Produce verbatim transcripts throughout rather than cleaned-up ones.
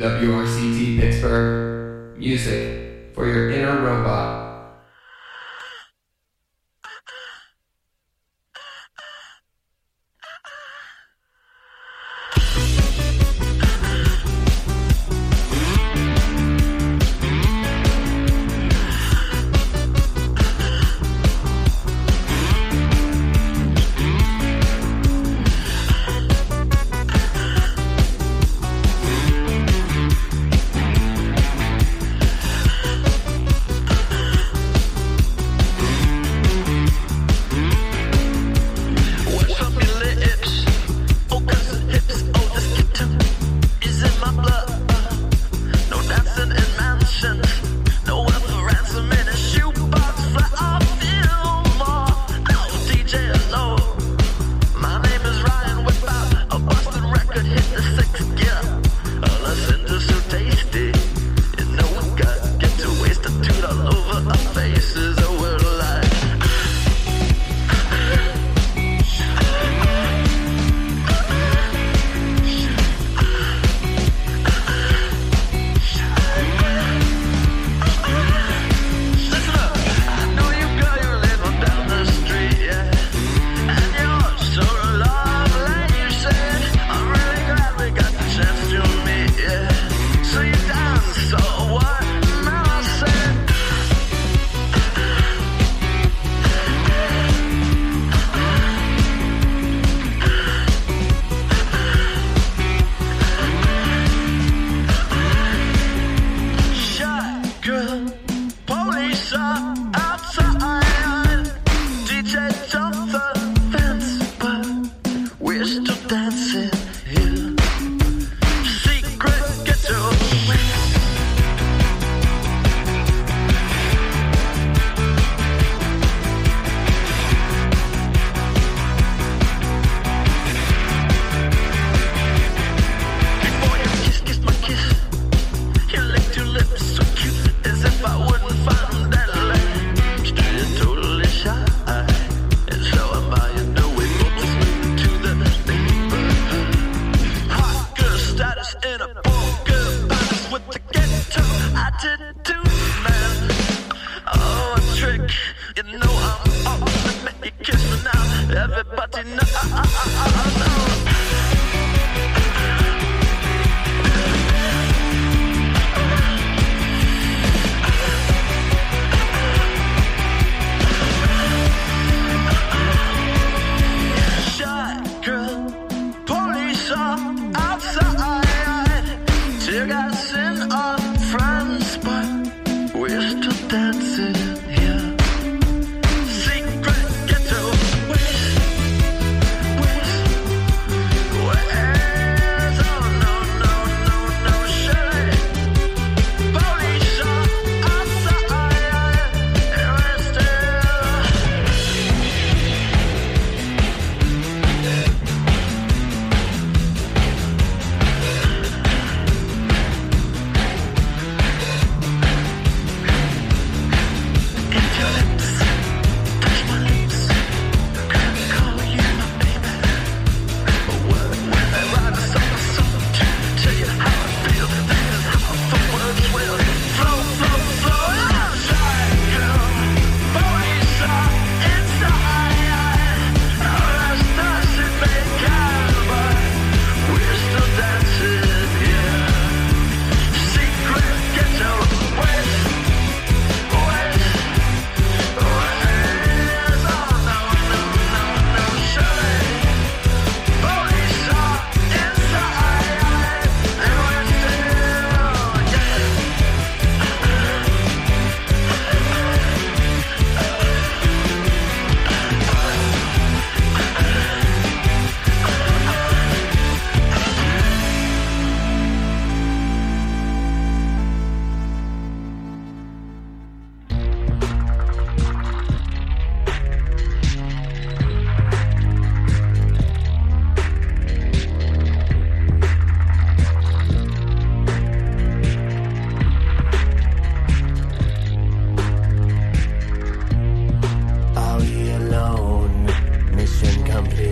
W R C T Pittsburgh. Music for your inner robot.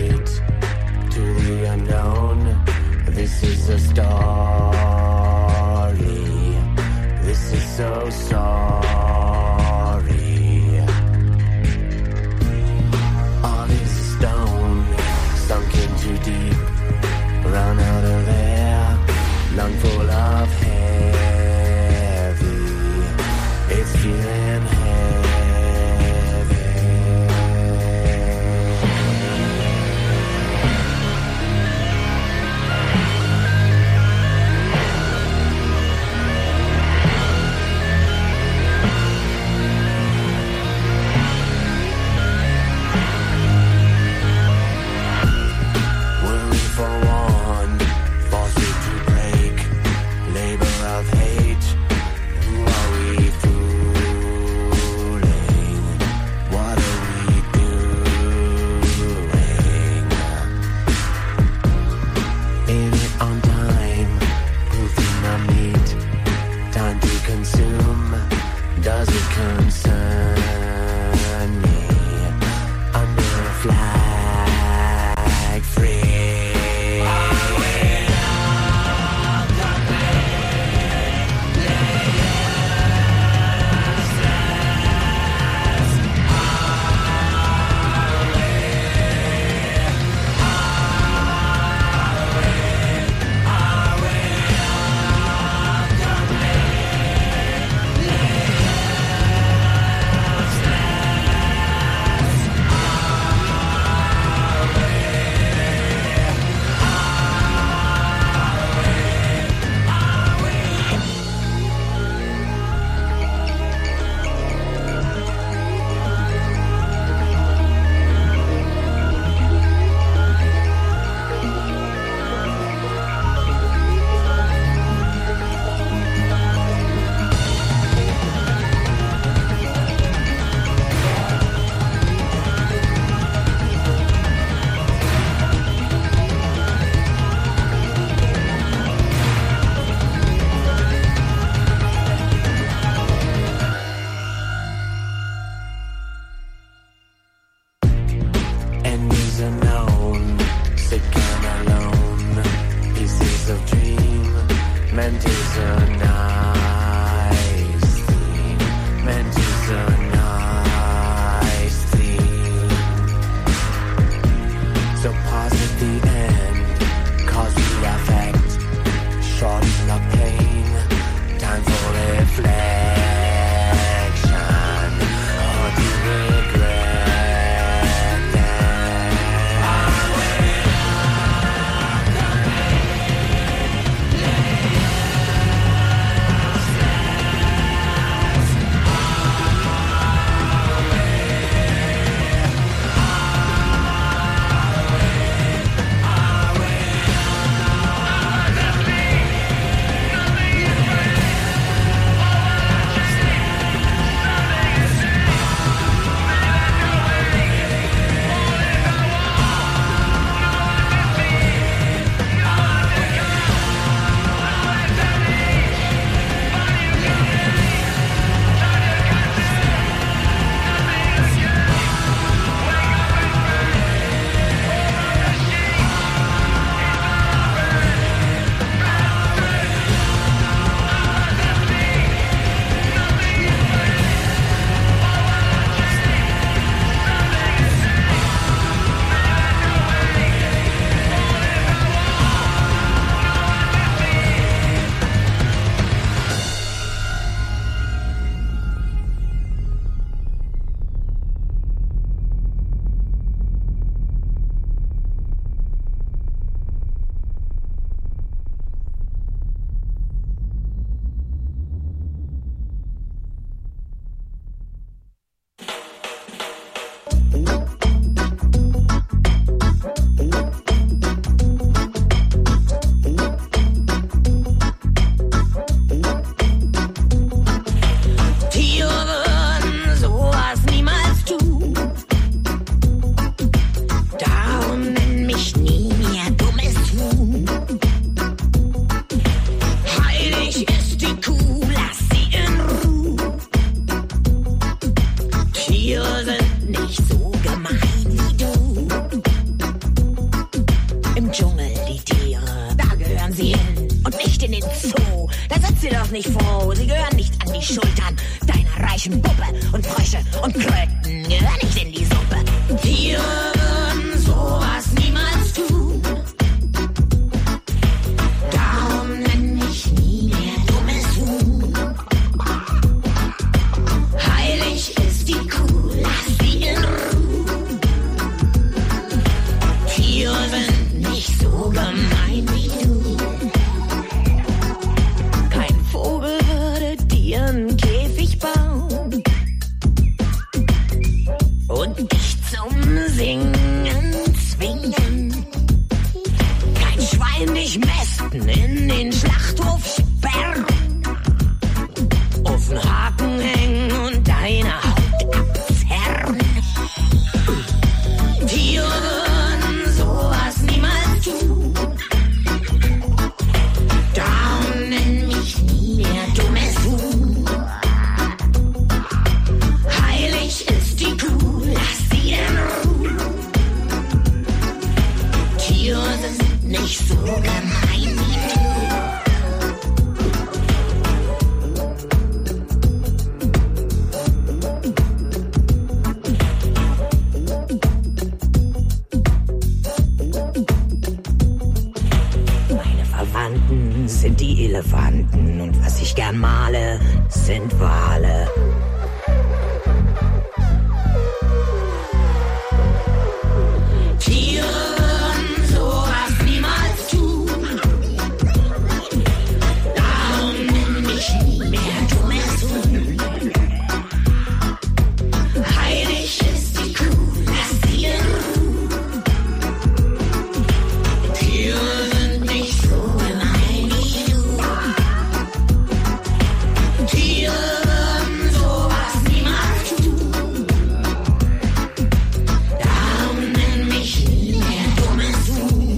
This is a start. so sorry. All is stone, sunk in too deep, run out of there, lung full of heavy. It's feeling heavy. nicht froh, sie gehören nicht an die Schultern deiner reichen Puppe. Und Frösche und Kröten gehören nicht in die Suppe. Tiere würden sowas niemals tun. Darum nenn mich nie mehr dummes Huhn. Heilig ist die Kuh, lass sie in Ruhe. Tiere sind nicht so gemein wie du. Kein Vogel würde dir einen Käfig bauen und dich zum Singen zwingen. Kein Schwein dich mästen in den Schlachthof sperren, auf den Haken hängen und deine Haut abzerren. Tiere würden sowas niemals tun. Darum nenn mich nie mehr dummes Huhn. Heilig ist die Kuh, lass sie in Ruhe. Tiere sind nicht so gemein wie du. Meine Verwandten sind die Elefanten und was ich gern male, sind Wale. Tiere würden sowas niemals tun. Darum nenn mich nie mehr dummes Huhn. Heilig ist die Kuh, lass sie in Ruhe. Tiere sind nicht so gemein wie du. Tiere würden sowas niemals tun. Darum nenn mich nie mehr dummes Huhn.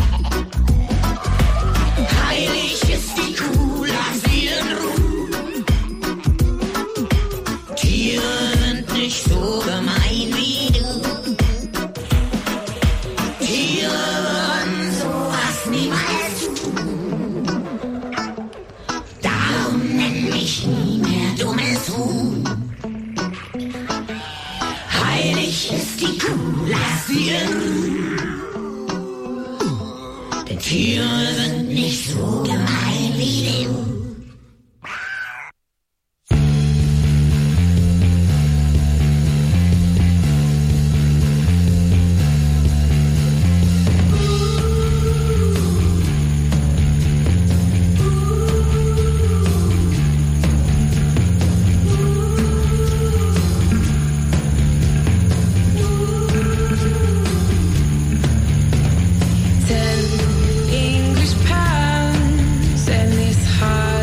Heilig ist die Kuh, lass sie in Ruhe. Tiere sind nicht so gemein wie du. Tiere würden sowas niemals tun. Darum nenn mich nie mehr dummes Huhn. Heilig ist die Kuh, lass sie in Ruhe. Denn Tiere sind nicht so gemein wie du. Ten English pounds and this heart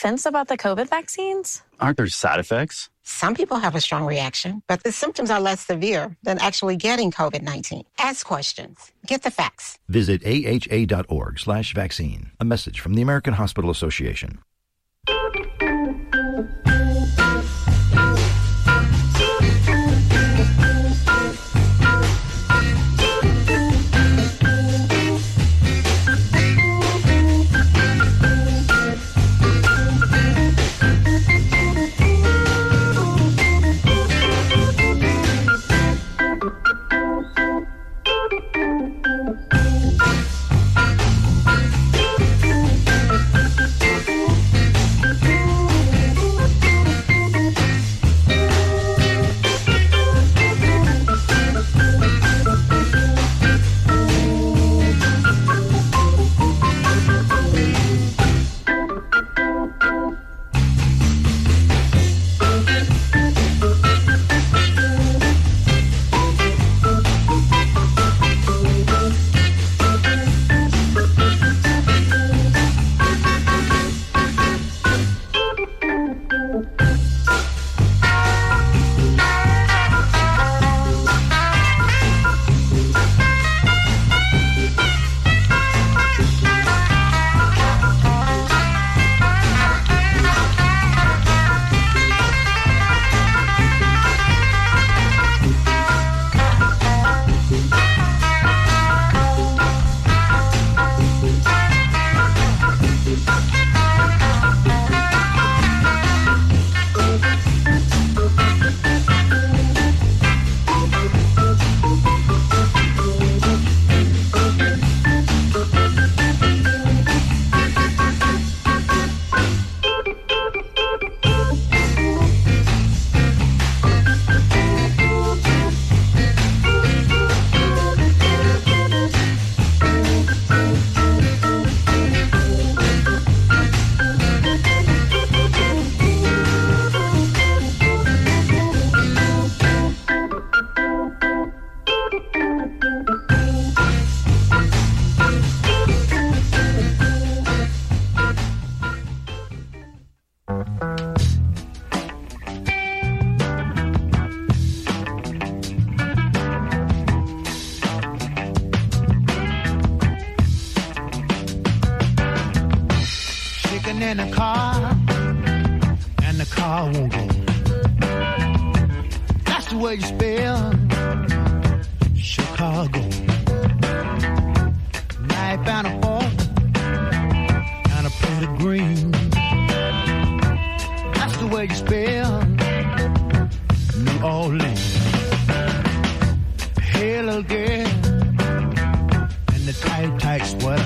sense about the COVID vaccines? Aren't there side effects? Some people have a strong reaction, but the symptoms are less severe than actually getting COVID nineteen. Ask questions. Get the facts. Visit A H A dot org slash vaccine. A message from the American Hospital Association. In a car, and the car won't go. That's the way you spell Chicago. Knife and a fork, and a plate of green. That's the way you spell New Orleans. Hey, little girl, in the tight, tight sweater.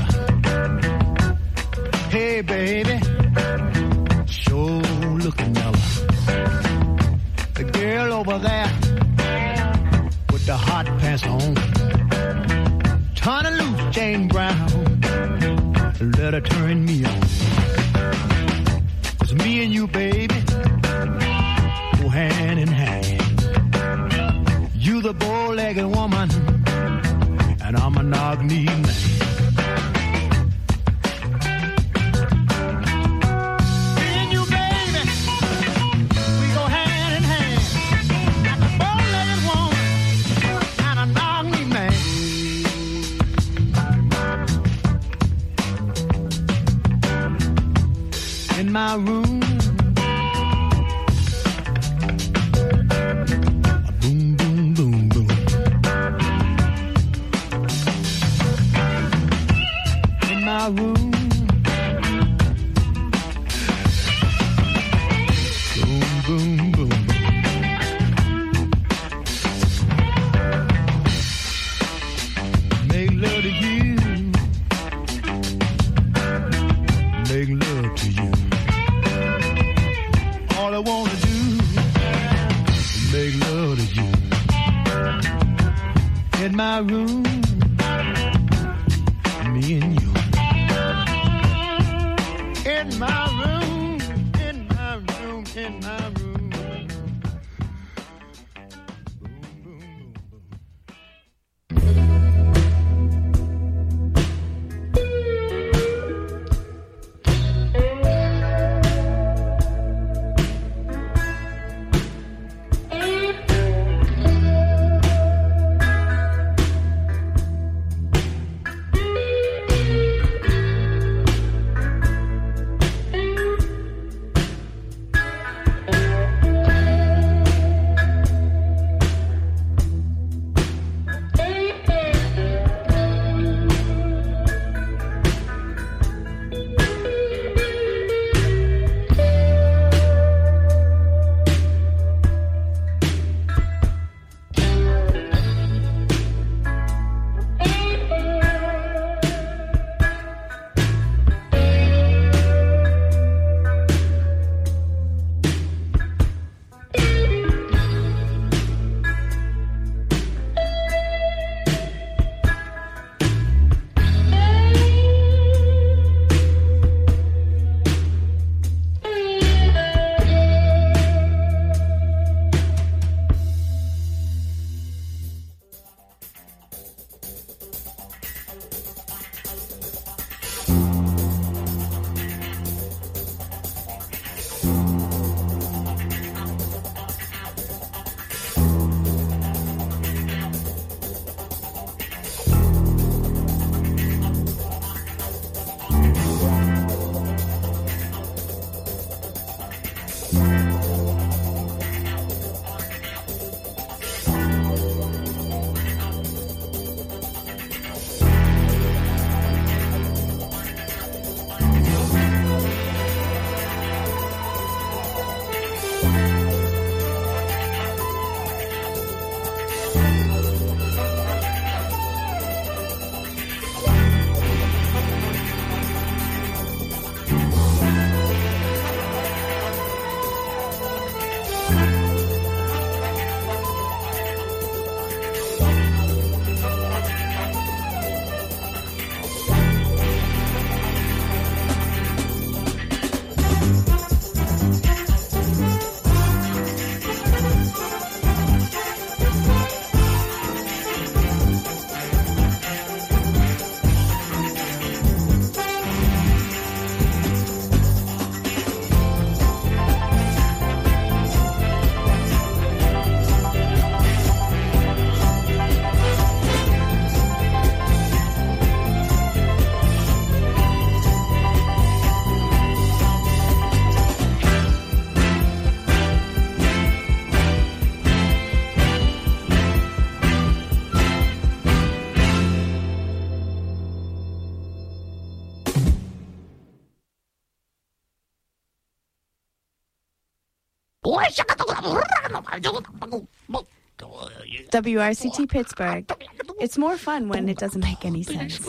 Hey, baby, sure looking mellow. The girl over there with the hot pants on, turn her loose, Jane Brown, let her turn me on. It's me and you, baby, go hand in hand. You the bow-legged woman, and I'm a knock-knee man. My room, boom, boom, boom, boom. In my room, boom, boom, boom. Make love to you, make love to you. All I want to do is make love to you. In my room, me and you. In my room, in my room, in my room. W R C T Pittsburgh. It's more fun when it doesn't make any sense.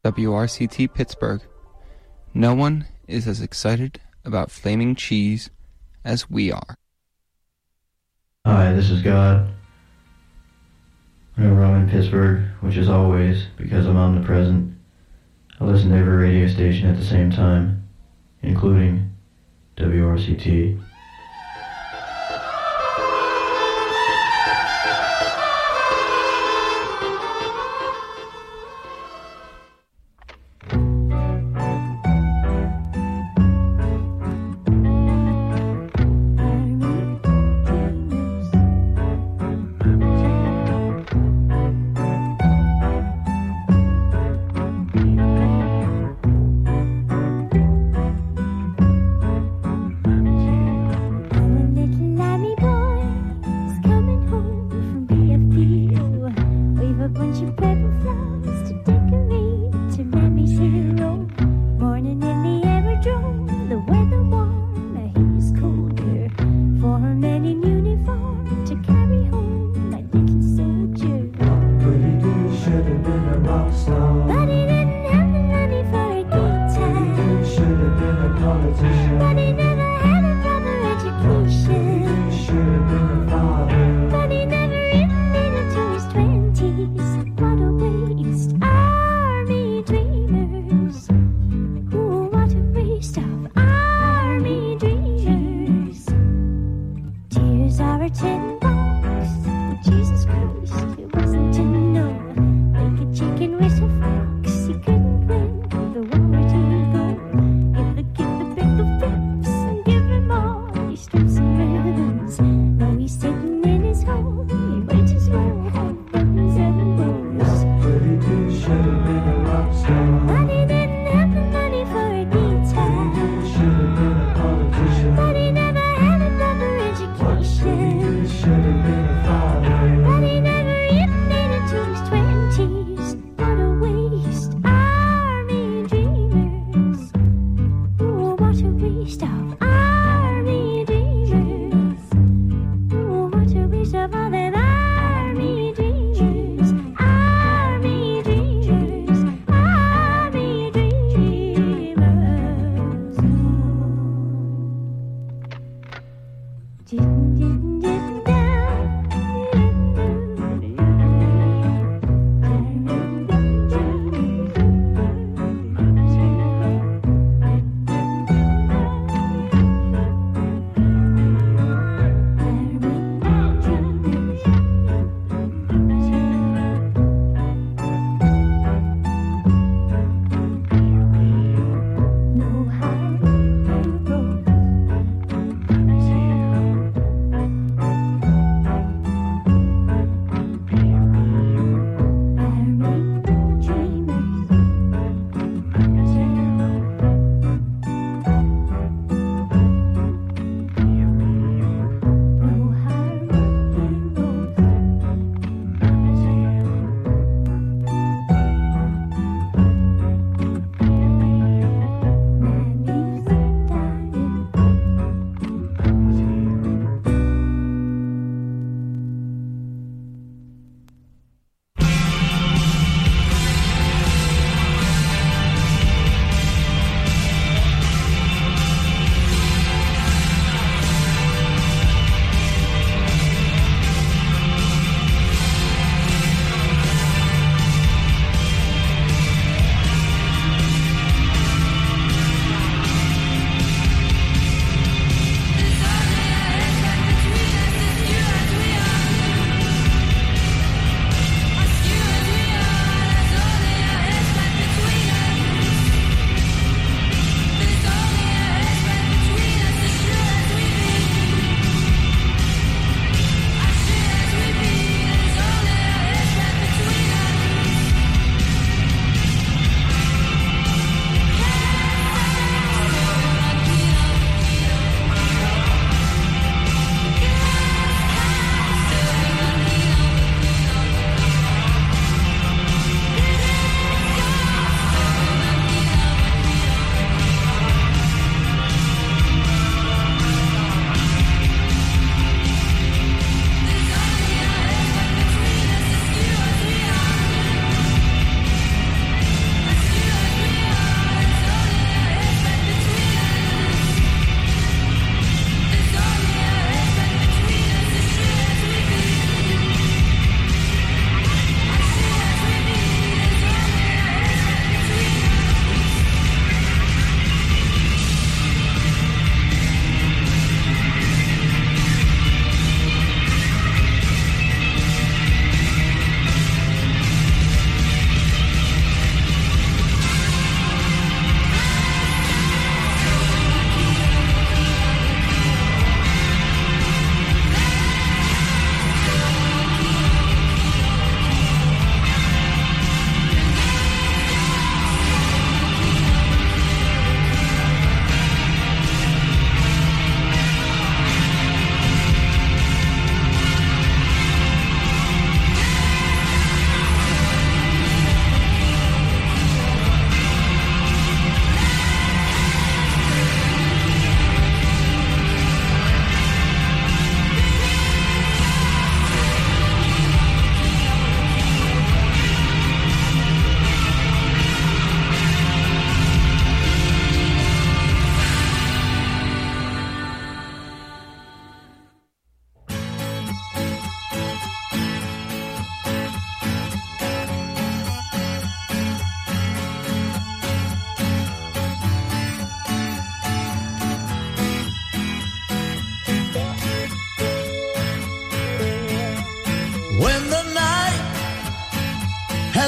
W R C T Pittsburgh. No one is as excited about flaming cheese as we are. Hi, this is God. Whenever I'm in Pittsburgh, which is always because I'm omnipresent, I listen to every radio station at the same time, including W R C T.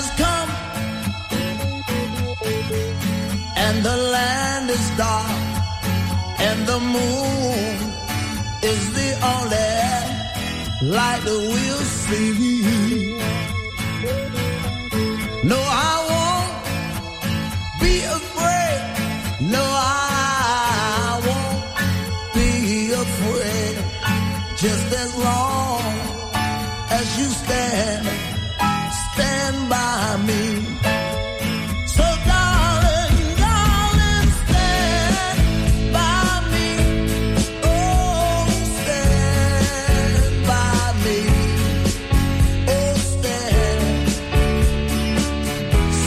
has come, and the land is dark, and the moon is the only light that we'll see. No, I won't be afraid. No, I won't be afraid. Just as long as you stand, stand by me. So darling, darling, stand by me. Oh, stand by me. Oh, stand.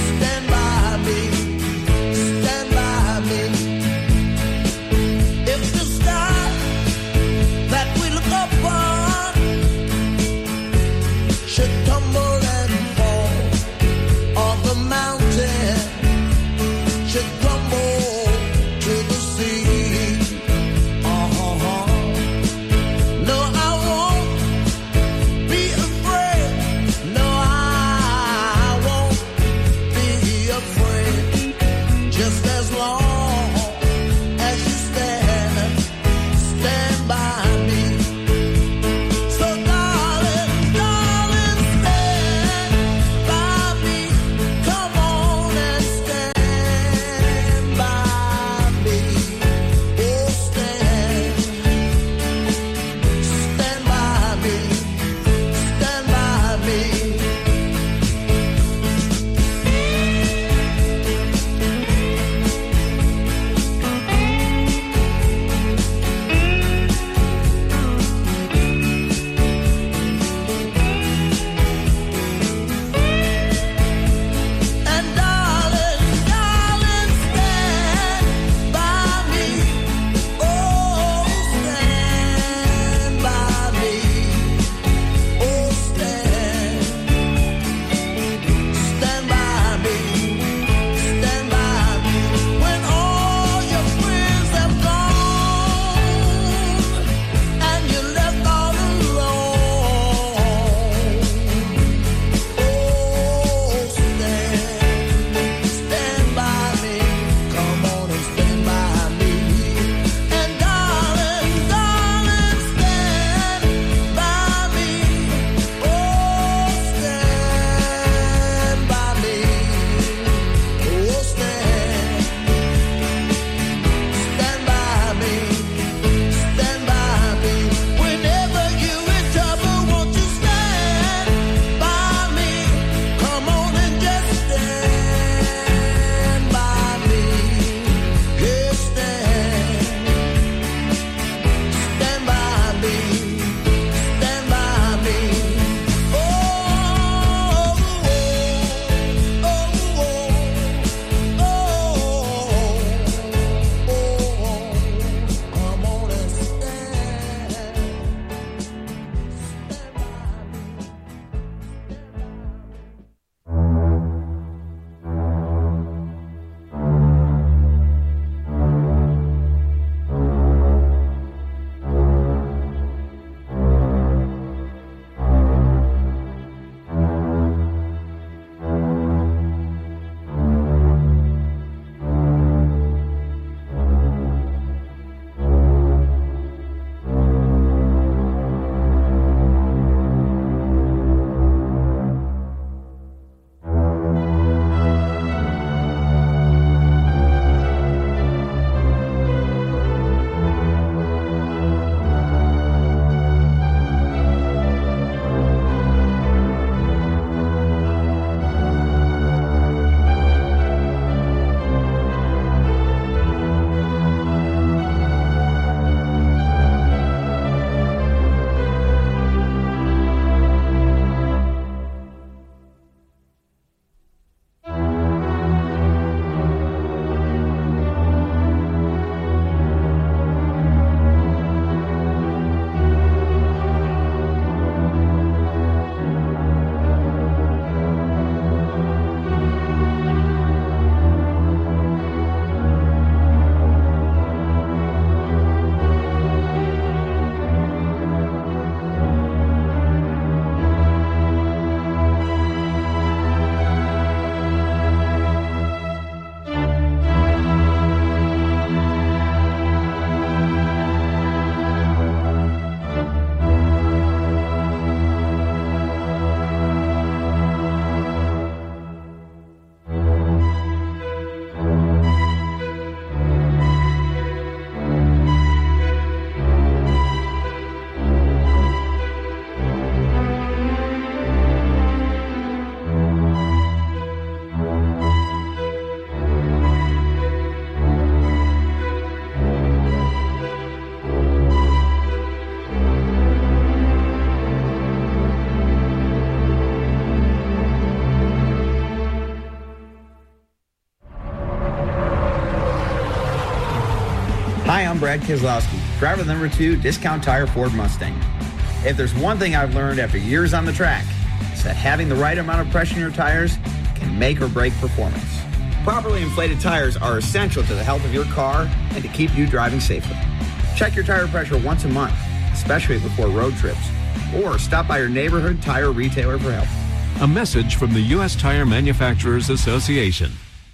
Brad Keselowski, driver number two, Discount Tire Ford Mustang. If there's one thing I've learned after years on the track, it's that having the right amount of pressure in your tires can make or break performance. Properly inflated tires are essential to the health of your car and to keep you driving safely. Check your tire pressure once a month, especially before road trips, or stop by your neighborhood tire retailer for help. A message from the U S Tire Manufacturers Association.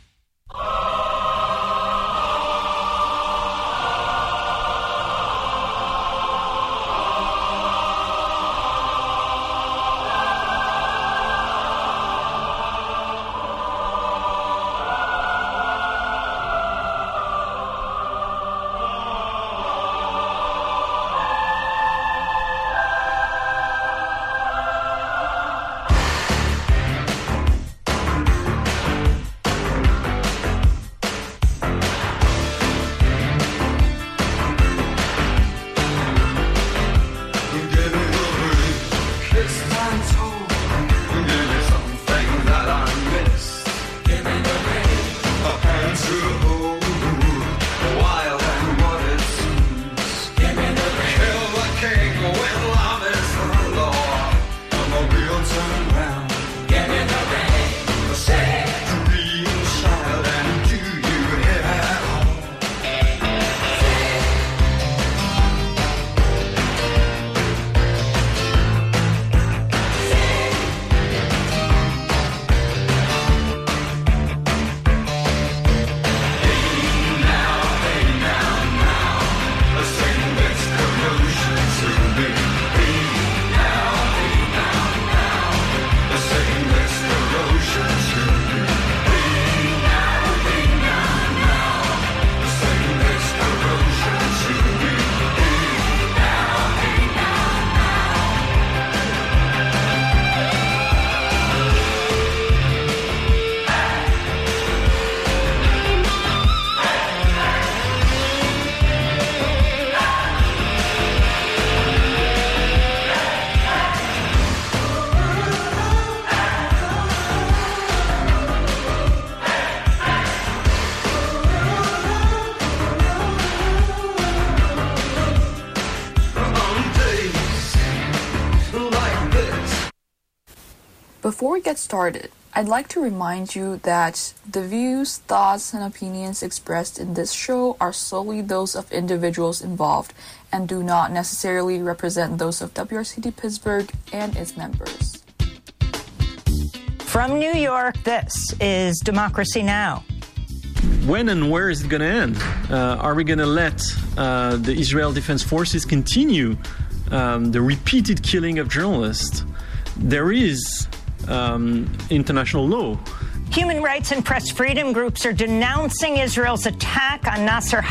Before we get started, I'd like to remind you that the views, thoughts, and opinions expressed in this show are solely those of individuals involved and do not necessarily represent those of W R C T Pittsburgh and its members. From New York, this is Democracy Now! When and where is it going to end? Uh, are we going to let uh, the Israel Defense Forces continue um, the repeated killing of journalists? There is um, international law. Human rights and press freedom groups are denouncing Israel's attack on Nasser